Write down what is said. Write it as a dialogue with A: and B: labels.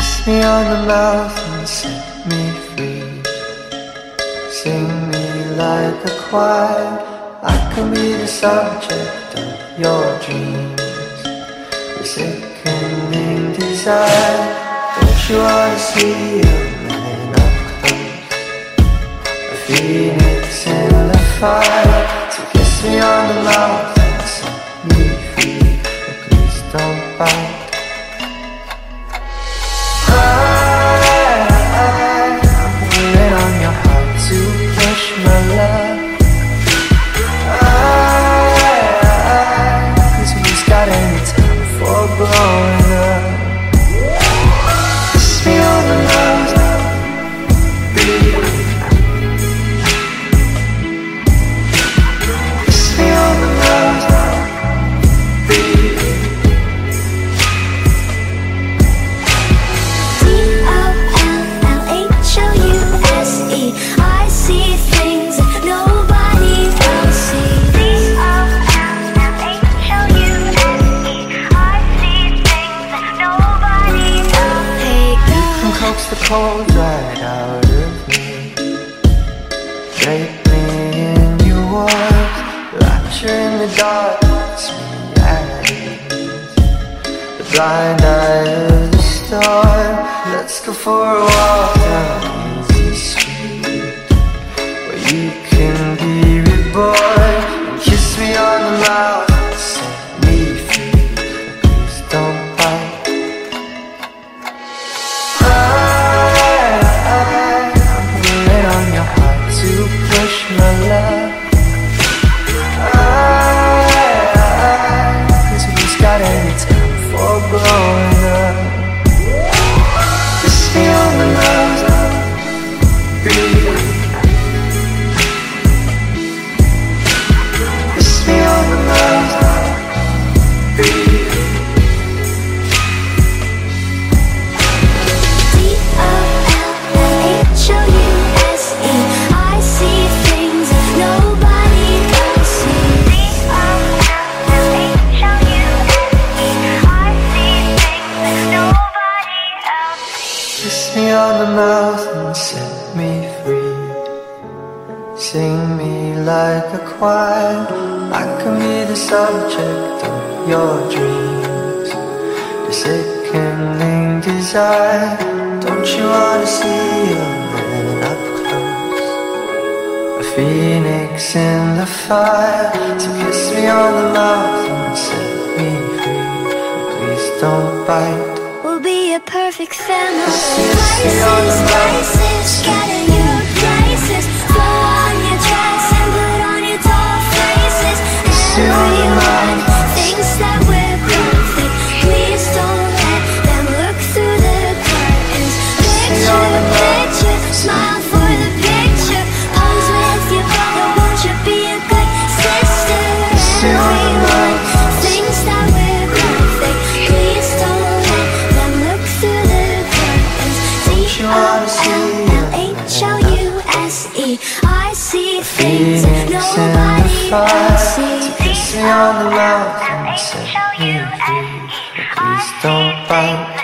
A: Kiss me on the mouth and set me free. Sing me like a choir. I can be the subject of your dreams. The sickening desire. Don't you wanna see a man up close? A phoenix in the fire. So kiss me on the mouth and set me free. But please don't bite. The cold right out of me. Drape me in your warmth. Rapture in the dark, it's me at ease. The blind eye of the storm. Let's go for a walk down the easy street, where you can be reborn. And kiss me on the mouth and set me free. Please don't bite. My love, cause who's got any time for growing up? Kiss me on the mouth, breathe. Kiss me on the mouth, breathe. D-O-L-L-H-O-U-S-E. I see things nobody else sees. Kiss me on the mouth and set me free. Sing me like a choir. I can be the subject of your dreams. The sickening desire. Don't you wanna see a man up close? A phoenix in the fire. So kiss me on the mouth and set me free. Please don't bite.
B: We'll be a perfect family.
A: Places,
B: scatter your places. Flow on your tracks and put on your tall faces. Everyone thinks that we're perfect. Please don't let them look through the curtains. Picture, picture, smile for the picture. Pose with your brother, won't you be a good sister? Everyone thinks that we're perfect. Please don't let them look through the curtains. D-O-L-L-H-O-U-S-E. I see things nobody else sees.
A: Kiss me on the mouth and set me free. Please don't bite.